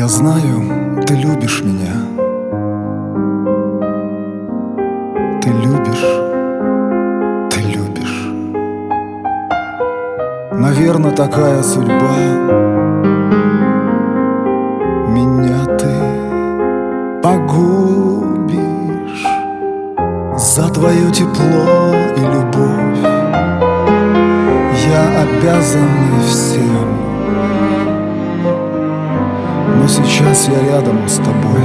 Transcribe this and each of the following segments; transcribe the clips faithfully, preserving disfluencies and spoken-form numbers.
Я знаю, ты любишь меня. Ты любишь, ты любишь. Наверно, такая судьба. Меня ты погубишь за твое тепло и любовь. Я обязан всем, но сейчас я рядом с тобой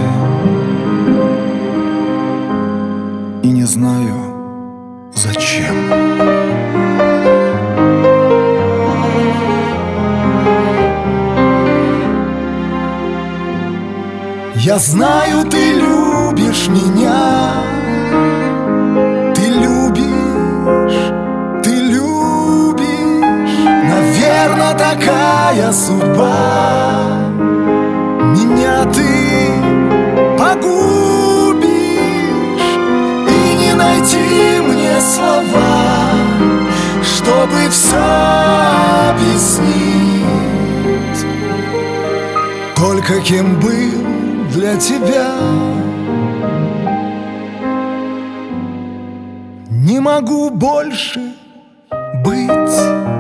и не знаю, зачем. Я знаю, ты любишь меня. Ты любишь, ты любишь. Наверно, такая судьба. Меня ты погубишь, и не найти мне слова, чтобы все объяснить. Только кем был для тебя не могу больше быть.